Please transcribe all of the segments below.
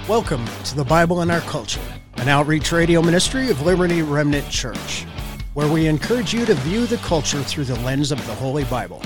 Welcome to the Bible in Our Culture, an outreach radio ministry of Liberty Remnant Church, where we encourage you to view the culture through the lens of the Holy Bible.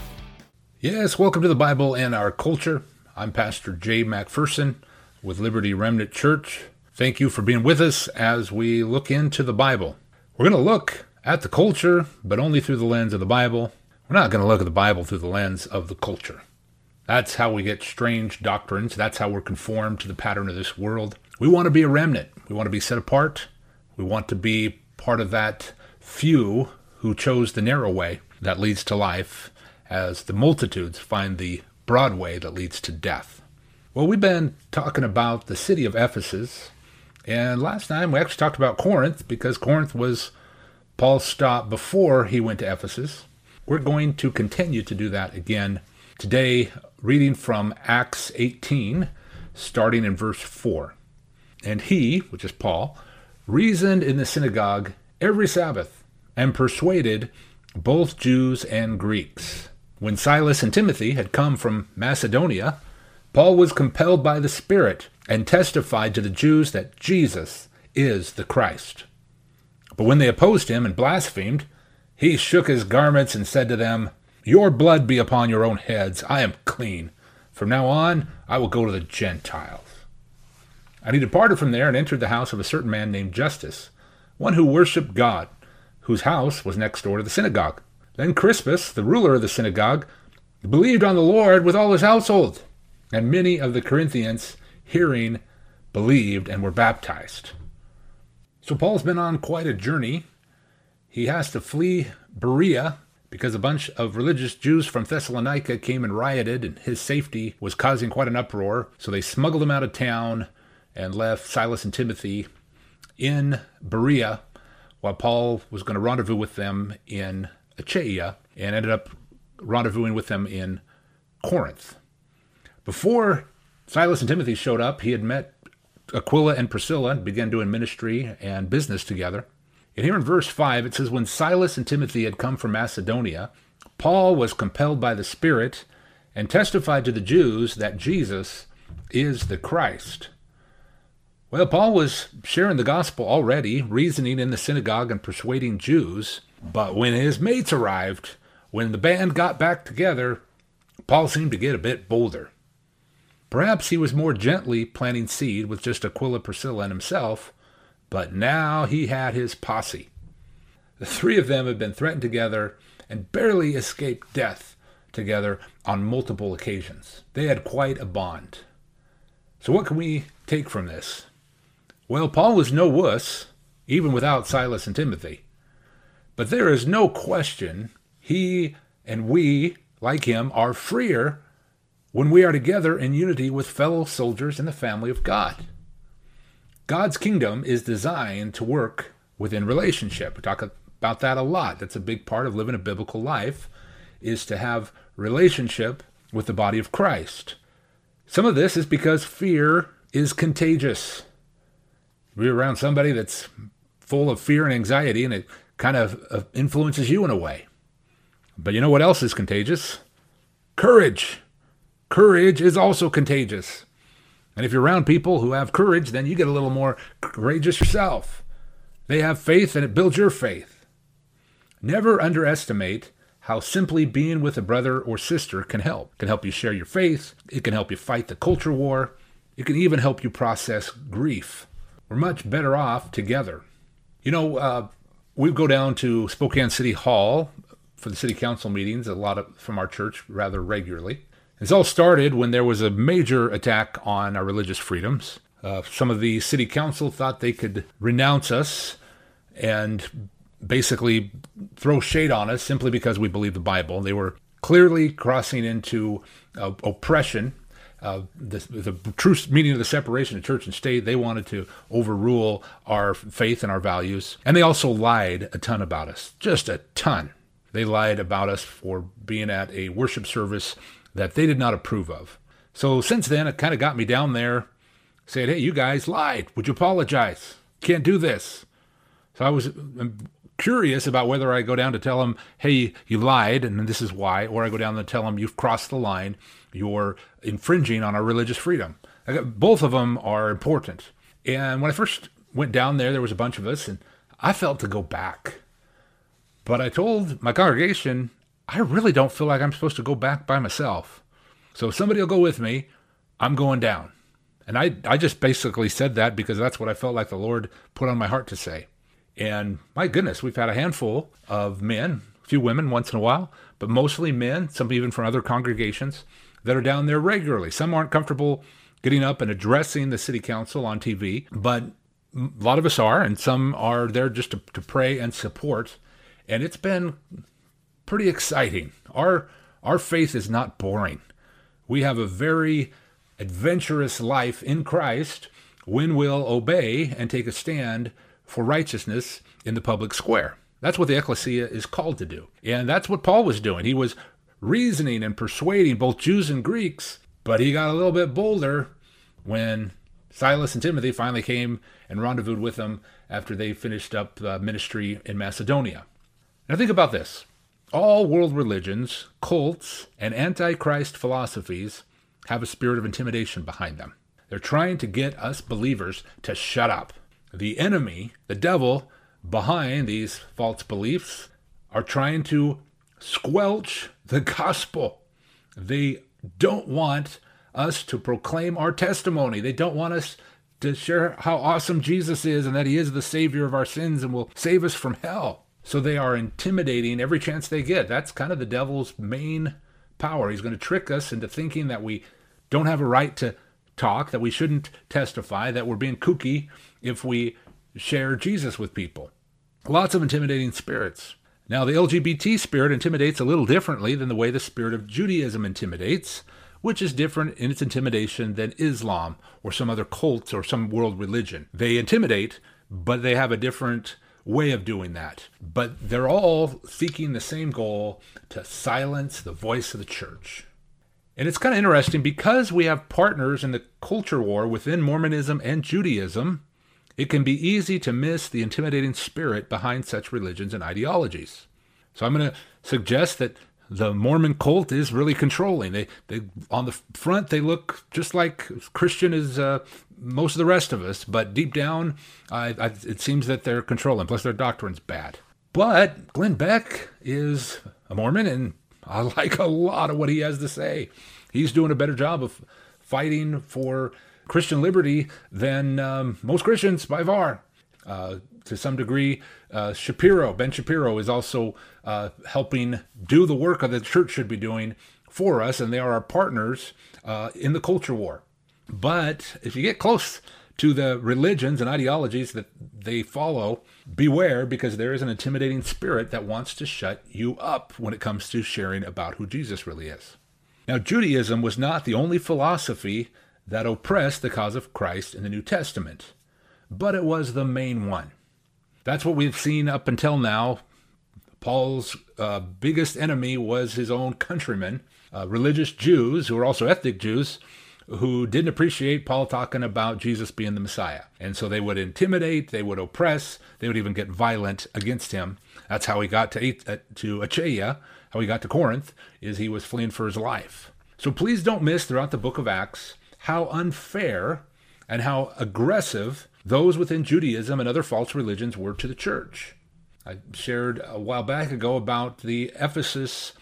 Yes, welcome to the Bible in Our Culture. I'm Pastor Jay McPherson with Liberty Remnant Church. Thank you for being with us as we look into the Bible. We're going to look at the culture, but only through the lens of the Bible. We're not going to look at the Bible through the lens of the culture. That's how we get strange doctrines. That's how we're conformed to the pattern of this world. We want to be a remnant. We want to be set apart. We want to be part of that few who chose the narrow way that leads to life, as the multitudes find the broad way that leads to death. Well, we've been talking about the city of Ephesus, and last time we actually talked about Corinth, because Corinth was Paul's stop before he went to Ephesus. We're going to continue to do that again today, reading from Acts 18, starting in verse 4. And he, which is Paul, reasoned in the synagogue every Sabbath, and persuaded both Jews and Greeks. When Silas and Timothy had come from Macedonia, Paul was compelled by the Spirit, and testified to the Jews that Jesus is the Christ. But when they opposed him and blasphemed, he shook his garments and said to them, "Your blood be upon your own heads. I am clean. From now on, I will go to the Gentiles." And he departed from there and entered the house of a certain man named Justus, one who worshipped God, whose house was next door to the synagogue. Then Crispus, the ruler of the synagogue, believed on the Lord with all his household. And many of the Corinthians, hearing, believed and were baptized. So Paul's been on quite a journey. He has to flee Berea, because a bunch of religious Jews from Thessalonica came and rioted, and his safety was causing quite an uproar. So they smuggled him out of town and left Silas and Timothy in Berea, while Paul was going to rendezvous with them in Achaia, and ended up rendezvousing with them in Corinth. Before Silas and Timothy showed up, he had met Aquila and Priscilla and began doing ministry and business together. And here in verse 5, it says, when Silas and Timothy had come from Macedonia, Paul was compelled by the Spirit and testified to the Jews that Jesus is the Christ. Well, Paul was sharing the gospel already, reasoning in the synagogue and persuading Jews. But when his mates arrived, when the band got back together, Paul seemed to get a bit bolder. Perhaps he was more gently planting seed with just Aquila, Priscilla, and himself, but now he had his posse. The three of them had been threatened together and barely escaped death together on multiple occasions. They had quite a bond. So what can we take from this? Well, Paul was no wuss, even without Silas and Timothy. But there is no question he and we, like him, are freer when we are together in unity with fellow soldiers in the family of God. God's kingdom is designed to work within relationship. We talk about that a lot. That's a big part of living a biblical life, is to have relationship with the body of Christ. Some of this is because fear is contagious. We're around somebody that's full of fear and anxiety, and it kind of influences you in a way. But you know what else is contagious? Courage. Courage is also contagious. And if you're around people who have courage, then you get a little more courageous yourself. They have faith, and it builds your faith. Never underestimate how simply being with a brother or sister can help. It can help you share your faith. It can help you fight the culture war. It can even help you process grief. We're much better off together. You know, we go down to Spokane City Hall for the city council meetings, from our church rather regularly. This all started when there was a major attack on our religious freedoms. Some of the city council thought they could renounce us and basically throw shade on us simply because we believe the Bible. They were clearly crossing into oppression. The true meaning of the separation of church and state. They wanted to overrule our faith and our values. And they also lied a ton about us, just a ton. They lied about us for being at a worship service that they did not approve of. So since then, it kind of got me down there saying, hey, you guys lied. Would you apologize? Can't do this. So I'm curious about whether I go down to tell them, hey, you lied, and this is why, or I go down and tell them you've crossed the line, you're infringing on our religious freedom. Both of them are important. And when I first went down there was a bunch of us, and I felt to go back. But I told my congregation, I really don't feel like I'm supposed to go back by myself. So if somebody will go with me, I'm going down. And I just basically said that because that's what I felt like the Lord put on my heart to say. And my goodness, we've had a handful of men, a few women once in a while, but mostly men, some even from other congregations that are down there regularly. Some aren't comfortable getting up and addressing the city council on TV, but a lot of us are, and some are there just to pray and support. And it's been pretty exciting. Our faith is not boring. We have a very adventurous life in Christ when we'll obey and take a stand for righteousness in the public square. That's what the ecclesia is called to do. And that's what Paul was doing. He was reasoning and persuading both Jews and Greeks, but he got a little bit bolder when Silas and Timothy finally came and rendezvoused with them after they finished up ministry in Macedonia. Now think about this. All world religions, cults, and antichrist philosophies have a spirit of intimidation behind them. They're trying to get us believers to shut up. The enemy, the devil, behind these false beliefs are trying to squelch the gospel. They don't want us to proclaim our testimony. They don't want us to share how awesome Jesus is and that he is the Savior of our sins and will save us from hell. So they are intimidating every chance they get. That's kind of the devil's main power. He's going to trick us into thinking that we don't have a right to talk, that we shouldn't testify, that we're being kooky if we share Jesus with people. Lots of intimidating spirits. Now, the LGBT spirit intimidates a little differently than the way the spirit of Judaism intimidates, which is different in its intimidation than Islam or some other cults or some world religion. They intimidate, but they have a different way of doing that. But they're all seeking the same goal, to silence the voice of the church. And it's kind of interesting because we have partners in the culture war within Mormonism and Judaism. It can be easy to miss the intimidating spirit behind such religions and ideologies. So I'm going to suggest that the Mormon cult is really controlling. They on the front, they look just like Christian as most of the rest of us, but deep down, it seems that they're controlling. Plus, their doctrine's bad. But Glenn Beck is a Mormon, and I like a lot of what he has to say. He's doing a better job of fighting for Christian liberty than most Christians by far. To some degree, Ben Shapiro is also helping do the work that the church should be doing for us, and they are our partners in the culture war. But if you get close to the religions and ideologies that they follow, beware, because there is an intimidating spirit that wants to shut you up when it comes to sharing about who Jesus really is. Now, Judaism was not the only philosophy that oppressed the cause of Christ in the New Testament, but it was the main one. That's what we've seen up until now. Paul's biggest enemy was his own countrymen, religious Jews, who were also ethnic Jews, who didn't appreciate Paul talking about Jesus being the Messiah. And so they would intimidate, they would oppress, they would even get violent against him. That's how he got to Achaia, how he got to Corinth, is he was fleeing for his life. So please don't miss throughout the book of Acts how unfair and how aggressive those within Judaism and other false religions were to the church. I shared a while back ago about the Ephesus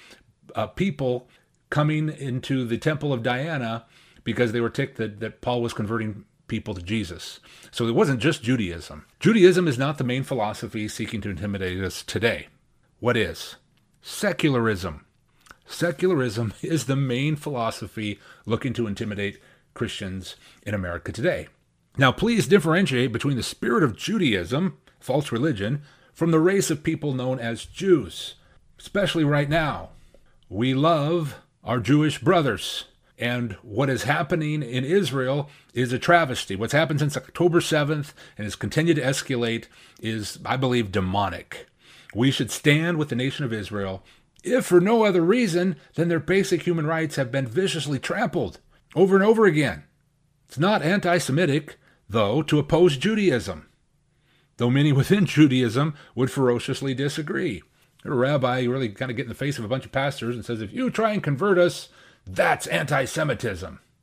people coming into the temple of Diana because they were ticked that Paul was converting people to Jesus. So it wasn't just Judaism. Judaism is not the main philosophy seeking to intimidate us today. What is? Secularism. Secularism is the main philosophy looking to intimidate Christians in America today. Now, please differentiate between the spirit of Judaism, false religion, from the race of people known as Jews, especially right now. We love our Jewish brothers, and what is happening in Israel is a travesty. What's happened since October 7th and has continued to escalate is, I believe, demonic. We should stand with the nation of Israel, if for no other reason than their basic human rights have been viciously trampled over and over again. It's not anti-Semitic, though, to oppose Judaism, though many within Judaism would ferociously disagree. A rabbi really kind of get in the face of a bunch of pastors and says, if you try and convert us, that's anti-Semitism.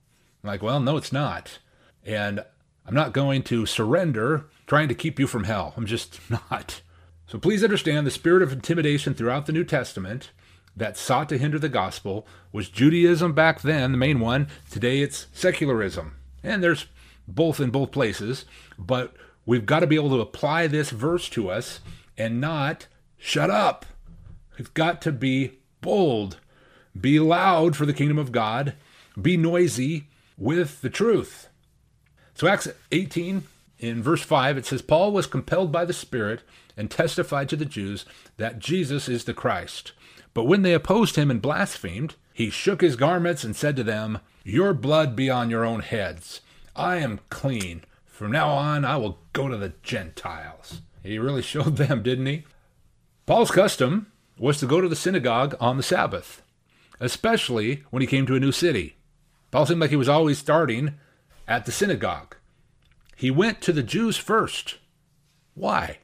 Like, well, no, it's not. And I'm not going to surrender trying to keep you from hell. I'm just not. So please understand the spirit of intimidation throughout the New Testament that sought to hinder the gospel was Judaism back then, the main one. Today it's secularism. And there's both in both places. But we've got to be able to apply this verse to us and not shut up. We've got to be bold, be loud for the kingdom of God, be noisy with the truth. So Acts 18, in verse 5, it says, Paul was compelled by the Spirit and testified to the Jews that Jesus is the Christ. But when they opposed him and blasphemed, he shook his garments and said to them, Your blood be on your own heads. I am clean. From now on, I will go to the Gentiles. He really showed them, didn't he? Paul's custom was to go to the synagogue on the Sabbath, especially when he came to a new city. Paul seemed like he was always starting at the synagogue. He went to the Jews first. Why?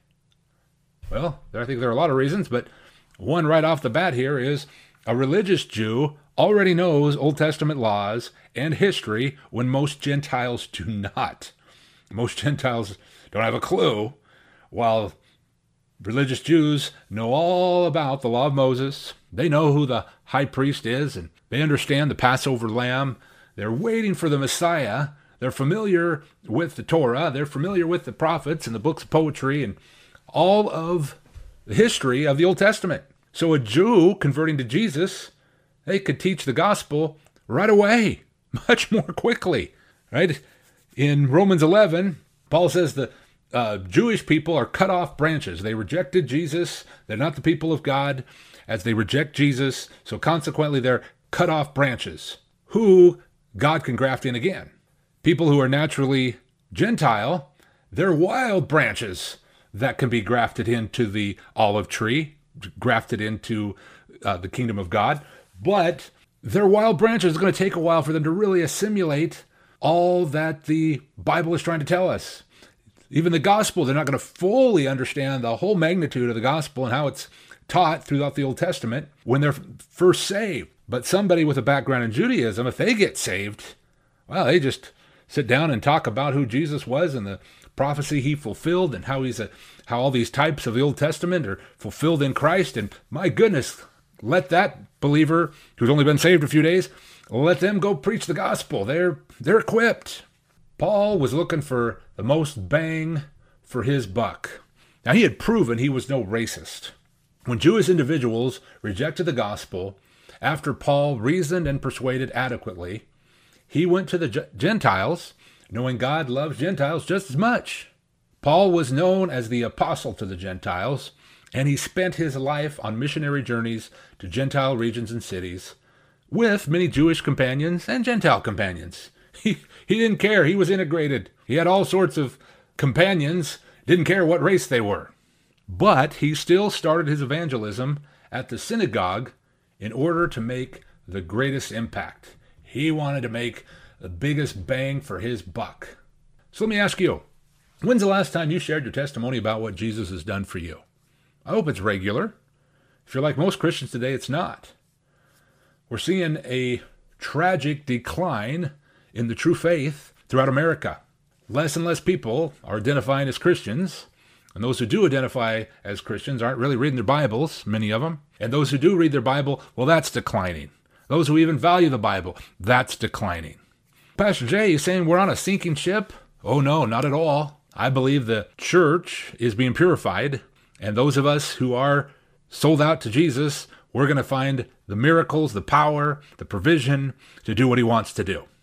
Well, I think there are a lot of reasons, but one right off the bat here is a religious Jew already knows Old Testament laws and history when most Gentiles do not. Most Gentiles don't have a clue, while religious Jews know all about the law of Moses. They know who the high priest is, and they understand the Passover lamb. They're waiting for the Messiah. They're familiar with the Torah. They're familiar with the prophets and the books of poetry and all of the history of the Old Testament. So a Jew converting to Jesus, they could teach the gospel right away, much more quickly, right? In Romans 11, Paul says the Jewish people are cut off branches. They rejected Jesus. They're not the people of God as they reject Jesus. So consequently, they're cut off branches who God can graft in again. People who are naturally Gentile, they're wild branches that can be grafted into the olive tree, grafted into the kingdom of God. But they're wild branches. It's going to take a while for them to really assimilate all that the Bible is trying to tell us. Even the gospel, they're not going to fully understand the whole magnitude of the gospel and how it's taught throughout the Old Testament when they're first saved. But somebody with a background in Judaism, if they get saved, well, they just sit down and talk about who Jesus was and the prophecy he fulfilled and how all these types of the Old Testament are fulfilled in Christ. And my goodness, let that believer who's only been saved a few days, let them go preach the gospel. They're equipped. Paul was looking for the most bang for his buck. Now, he had proven he was no racist. When Jewish individuals rejected the gospel, after Paul reasoned and persuaded adequately, he went to the Gentiles, knowing God loves Gentiles just as much. Paul was known as the apostle to the Gentiles, and he spent his life on missionary journeys to Gentile regions and cities, with many Jewish companions and Gentile companions. He didn't care. He was integrated. He had all sorts of companions, didn't care what race they were. But he still started his evangelism at the synagogue in order to make the greatest impact. He wanted to make the biggest bang for his buck. So let me ask you, when's the last time you shared your testimony about what Jesus has done for you? I hope it's regular. If you're like most Christians today, it's not. We're seeing a tragic decline in the true faith throughout America. Less and less people are identifying as Christians, and those who do identify as Christians aren't really reading their Bibles, many of them. And those who do read their Bible, well, that's declining. Those who even value the Bible, that's declining. Pastor Jay, you saying we're on a sinking ship? Oh no, not at all. I believe the church is being purified, and those of us who are sold out to Jesus, we're going to find the miracles, the power, the provision to do what he wants to do.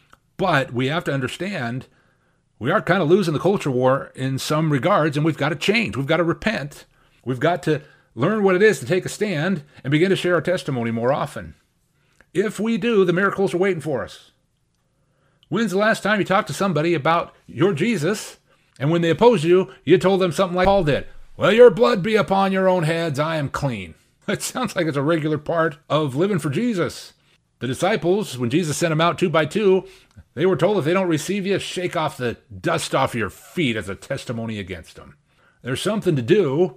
But we have to understand we are kind of losing the culture war in some regards, and we've got to change. We've got to repent. We've got to learn what it is to take a stand and begin to share our testimony more often. If we do, the miracles are waiting for us. When's the last time you talked to somebody about your Jesus, and when they opposed you, you told them something like Paul did? Well, your blood be upon your own heads. I am clean. It sounds like it's a regular part of living for Jesus. The disciples, when Jesus sent them out 2 by 2, they were told if they don't receive you, shake off the dust off your feet as a testimony against them. There's something to do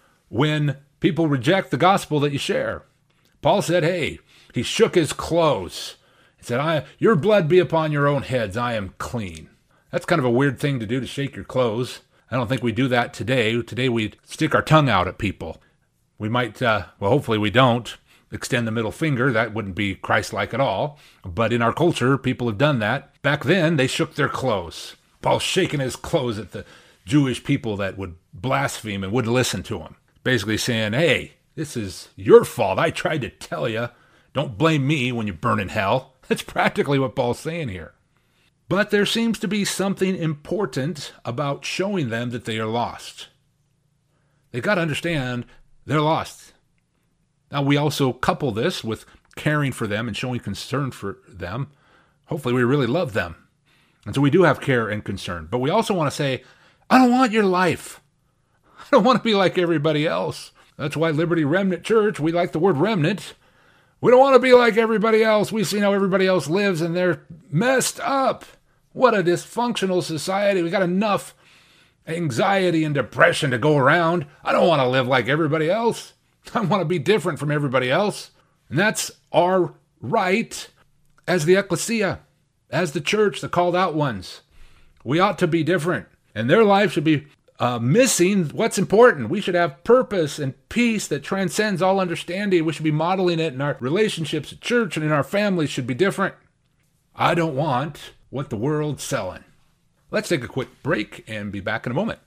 when people reject the gospel that you share. Paul said, hey, he shook his clothes and said, your blood be upon your own heads, I am clean. That's kind of a weird thing to do, to shake your clothes. I don't think we do that today. Today we stick our tongue out at people. We might, hopefully we don't extend the middle finger. That wouldn't be Christ-like at all. But in our culture, people have done that. Back then, they shook their clothes. Paul's shaking his clothes at the Jewish people that would blaspheme and wouldn't listen to him. Basically saying, hey, this is your fault. I tried to tell you. Don't blame me when you burn in hell. That's practically what Paul's saying here. But there seems to be something important about showing them that they are lost. They got to understand they're lost. Now, we also couple this with caring for them and showing concern for them. Hopefully, we really love them. And so we do have care and concern. But we also want to say, I don't want your life. I don't want to be like everybody else. That's why Liberty Remnant Church, we like the word remnant. We don't want to be like everybody else. We see how everybody else lives, and they're messed up. What a dysfunctional society. We got enough anxiety and depression to go around. I don't want to live like everybody else. I want to be different from everybody else. And that's our right as the ecclesia, as the church, the called out ones. We ought to be different. And their life should be missing what's important. We should have purpose and peace that transcends all understanding. We should be modeling it in our relationships at church and in our families should be different. I don't want what the world's selling. Let's take a quick break and be back in a moment.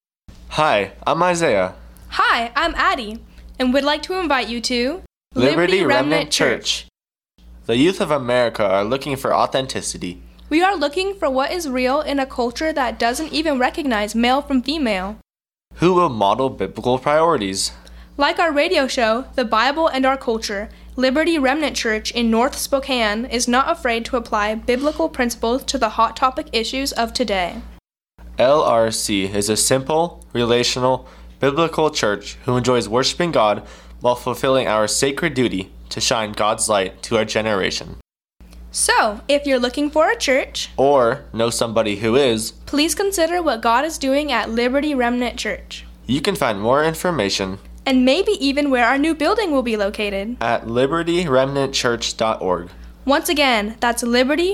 Hi, I'm Isaiah. Hi, I'm Addie, and we'd like to invite you to Liberty Remnant Church. The youth of America are looking for authenticity. We are looking for what is real in a culture that doesn't even recognize male from female. Who will model biblical priorities? Like our radio show, The Bible and Our Culture, Liberty Remnant Church in North Spokane is not afraid to apply biblical principles to the hot topic issues of today. LRC is a simple, relational, biblical church who enjoys worshiping God while fulfilling our sacred duty to shine God's light to our generation. So, if you're looking for a church, or know somebody who is, please consider what God is doing at Liberty Remnant Church. You can find more information, and maybe even where our new building will be located, at libertyremnantchurch.org. Once again, that's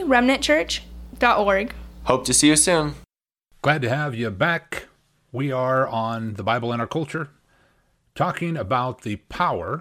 libertyremnantchurch.org. Hope to see you soon. Glad to have you back. We are on The Bible and Our Culture, talking about the power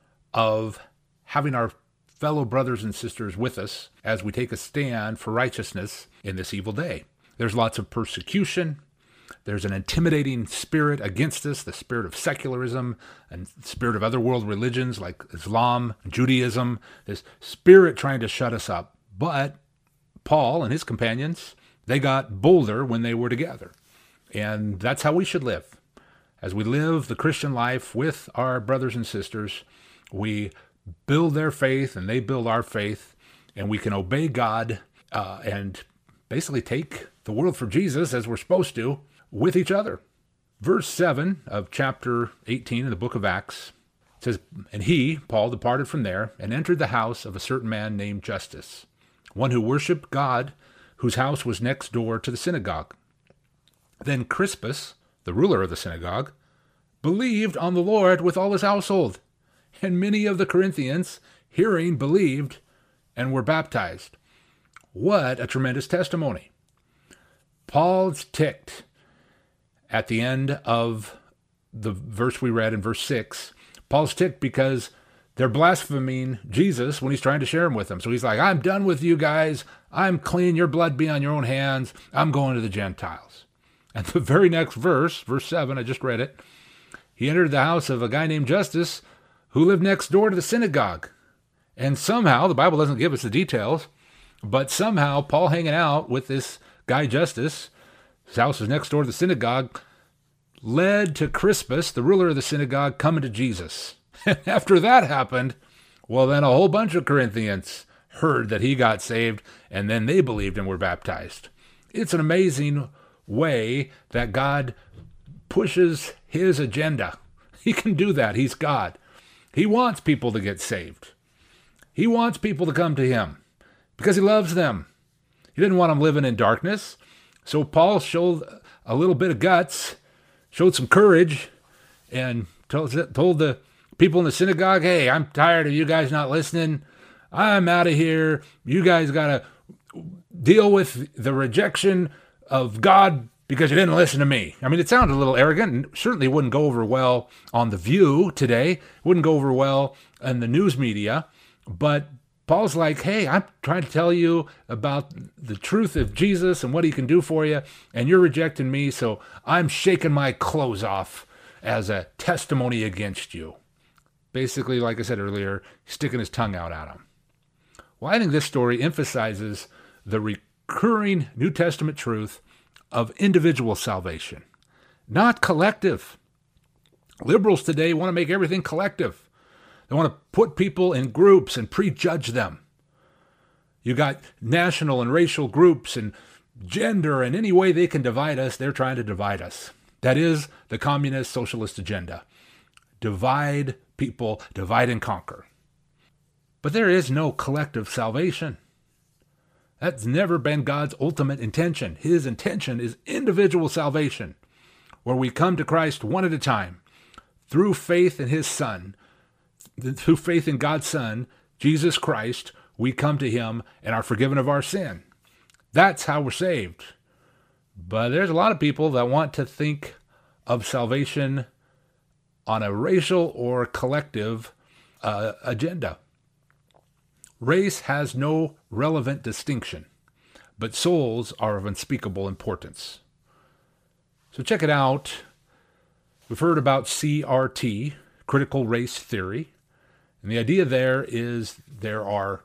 of having our fellow brothers and sisters with us as we take a stand for righteousness in this evil day. There's lots of persecution. There's an intimidating spirit against us, the spirit of secularism and the spirit of other world religions like Islam, Judaism, this spirit trying to shut us up. But Paul and his companions, they got bolder when they were together. And that's how we should live. As we live the Christian life with our brothers and sisters, we build their faith and they build our faith, and we can obey God and basically take the world for Jesus as we're supposed to with each other. Verse 7 of chapter 18 in the book of Acts says, And he, Paul, departed from there and entered the house of a certain man named Justus, one who worshipped God, whose house was next door to the synagogue. Then Crispus, the ruler of the synagogue, believed on the Lord with all his household. And many of the Corinthians, hearing, believed and were baptized. What a tremendous testimony. Paul's ticked at the end of the verse we read in verse 6. Paul's ticked because they're blaspheming Jesus when he's trying to share him with them. So he's like, I'm done with you guys. I'm clean. Your blood be on your own hands. I'm going to the Gentiles. And the very next verse, verse 7, I just read it. He entered the house of a guy named Justus, who lived next door to the synagogue. And somehow, the Bible doesn't give us the details, but somehow Paul hanging out with this guy Justus, his house was next door to the synagogue, led to Crispus, the ruler of the synagogue, coming to Jesus. And after that happened, well, then a whole bunch of Corinthians heard that he got saved, and then they believed and were baptized. It's an amazing way that God pushes his agenda. He can do that. He's God. He wants people to get saved. He wants people to come to him because he loves them. He didn't want them living in darkness. So Paul showed a little bit of guts, showed some courage, and told the people in the synagogue, hey, I'm tired of you guys not listening. I'm out of here. You guys got to deal with the rejection of God because you didn't listen to me. I mean, it sounded a little arrogant and certainly wouldn't go over well on The View today. Wouldn't go over well in the news media. But Paul's like, hey, I'm trying to tell you about the truth of Jesus and what he can do for you, and you're rejecting me, so I'm shaking my clothes off as a testimony against you. Basically, like I said earlier, sticking his tongue out at him. Well, I think this story emphasizes the recurring New Testament truth of individual salvation, not collective. Liberals today want to make everything collective. They want to put people in groups and prejudge them. You got national and racial groups and gender, and any way they can divide us, they're trying to divide us. That is the communist socialist agenda. Divide people, divide and conquer. But there is no collective salvation. That's never been God's ultimate intention. His intention is individual salvation, where we come to Christ one at a time, through faith in his Son. Through faith in God's Son, Jesus Christ, we come to him and are forgiven of our sin. That's how we're saved. But there's a lot of people that want to think of salvation on a racial or collective agenda. Race has no relevant distinction, but souls are of unspeakable importance. So check it out. We've heard about CRT, critical race theory. And the idea there is there are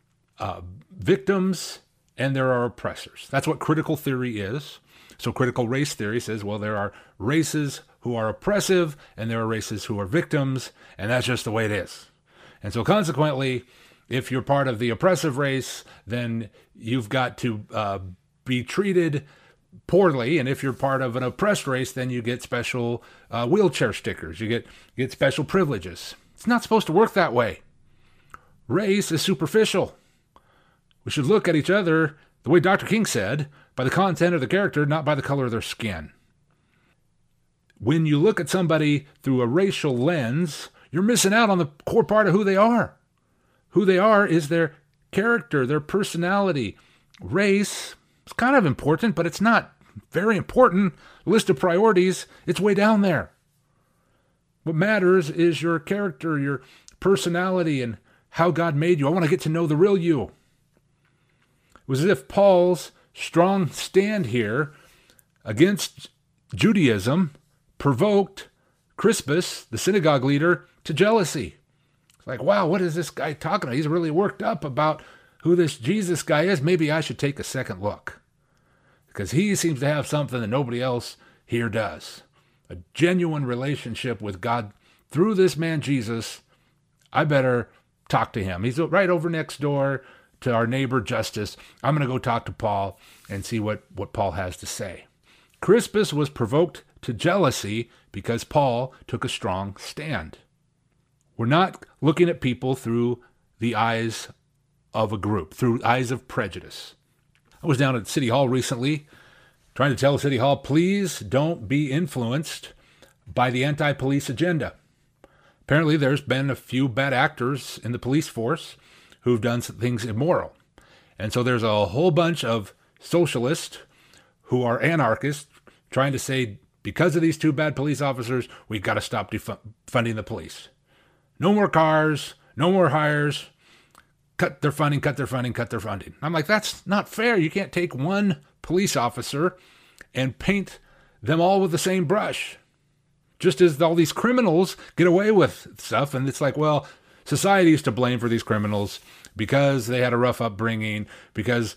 victims and there are oppressors. That's what critical theory is. So critical race theory says, well, there are races who are oppressive and there are races who are victims, and that's just the way it is. And so consequently, if you're part of the oppressive race, then you've got to be treated poorly. And if you're part of an oppressed race, then you get special wheelchair stickers. You get special privileges. It's not supposed to work that way. Race is superficial. We should look at each other, the way Dr. King said, by the content of the character, not by the color of their skin. When you look at somebody through a racial lens, you're missing out on the core part of who they are. Who they are is their character, their personality. Race is kind of important, but it's not very important. List of priorities, it's way down there. What matters is your character, your personality, and how God made you. I want to get to know the real you. It was as if Paul's strong stand here against Judaism provoked Crispus, the synagogue leader, to jealousy. It's like, wow, what is this guy talking about? He's really worked up about who this Jesus guy is. Maybe I should take a second look, because he seems to have something that nobody else here does. A genuine relationship with God through this man Jesus. I better talk to him. He's right over next door to our neighbor Justus. I'm going to go talk to Paul and see what Paul has to say. Crispus was provoked to jealousy because Paul took a strong stand. We're not looking at people through the eyes of a group, through eyes of prejudice. I was down at City Hall recently trying to tell City Hall, please don't be influenced by the anti-police agenda. Apparently there's been a few bad actors in the police force who've done some things immoral. And so there's a whole bunch of socialists who are anarchists trying to say, because of these two bad police officers, we've got to stop defunding the police. No more cars, no more hires, cut their funding. I'm like, that's not fair. You can't take one police officer and paint them all with the same brush. Just as all these criminals get away with stuff, and it's like, well, society is to blame for these criminals because they had a rough upbringing, because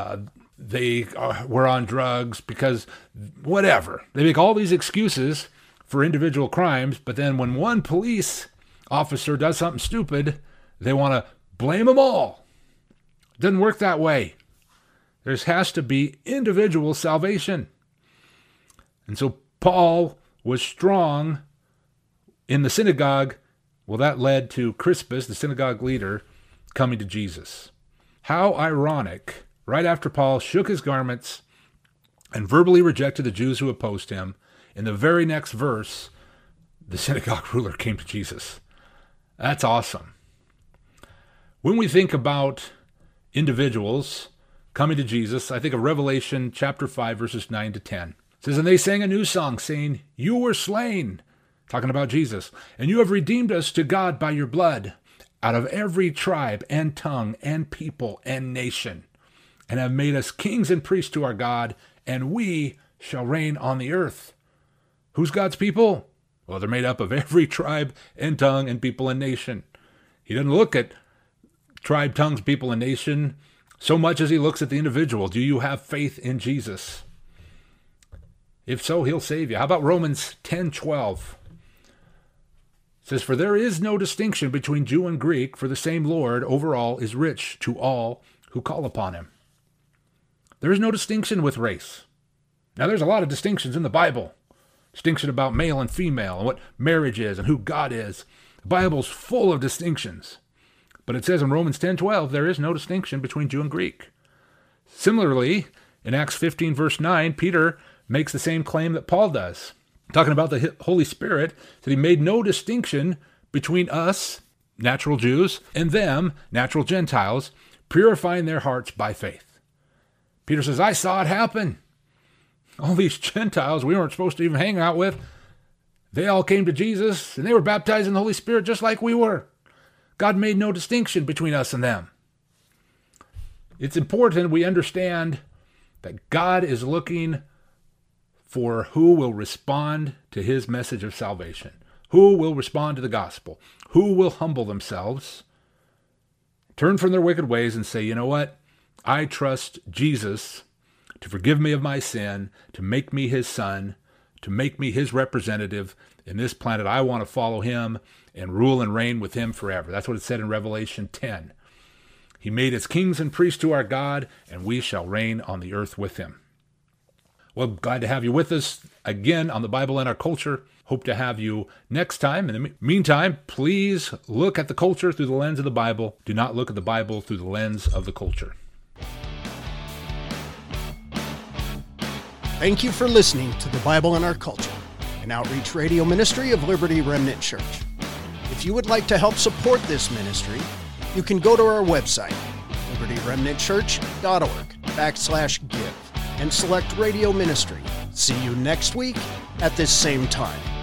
they were on drugs, because whatever. They make all these excuses for individual crimes, but then when one police officer does something stupid, they want to blame them all. It doesn't work that way. There has to be individual salvation. And so Paul was strong in the synagogue. Well, that led to Crispus, the synagogue leader, coming to Jesus. How ironic. Right after Paul shook his garments and verbally rejected the Jews who opposed him, in the very next verse, the synagogue ruler came to Jesus. That's awesome. When we think about individuals coming to Jesus, I think of Revelation chapter 5, verses 9 to 10. It says, "And they sang a new song, saying, 'You were slain,'" talking about Jesus, "'and you have redeemed us to God by your blood, out of every tribe and tongue and people and nation, and have made us kings and priests to our God, and we shall reign on the earth.'" Who's God's people? Well, they're made up of every tribe and tongue and people and nation. He doesn't look at tribe, tongues, people, and nation so much as he looks at the individual. Do you have faith in Jesus? If so, he'll save you. How about Romans 10:12? It says, "For there is no distinction between Jew and Greek, for the same Lord over all is rich to all who call upon him." There is no distinction with race. Now, there's a lot of distinctions in the Bible. Distinction about male and female, and what marriage is, and who God is. The Bible's full of distinctions. But it says in Romans 10:12, there is no distinction between Jew and Greek. Similarly, in Acts 15, verse 9, Peter makes the same claim that Paul does. Talking about the Holy Spirit, that he made no distinction between us, natural Jews, and them, natural Gentiles, purifying their hearts by faith. Peter says, I saw it happen. All these Gentiles we weren't supposed to even hang out with, they all came to Jesus, and they were baptized in the Holy Spirit just like we were. God made no distinction between us and them. It's important we understand that God is looking for who will respond to his message of salvation, who will respond to the gospel, who will humble themselves, turn from their wicked ways and say, you know what? I trust Jesus to forgive me of my sin, to make me his son, to make me his representative in this planet. I want to follow him and rule and reign with him forever. That's what it said in Revelation 10. He made us kings and priests to our God, and we shall reign on the earth with him. Well, glad to have you with us again on the Bible and Our Culture. Hope to have you next time. In the meantime, please look at the culture through the lens of the Bible. Do not look at the Bible through the lens of the culture. Thank you for listening to the Bible and Our Culture, an outreach radio ministry of Liberty Remnant Church. If you would like to help support this ministry, you can go to our website, libertyremnantchurch.org/give, and select Radio Ministry. See you next week at this same time.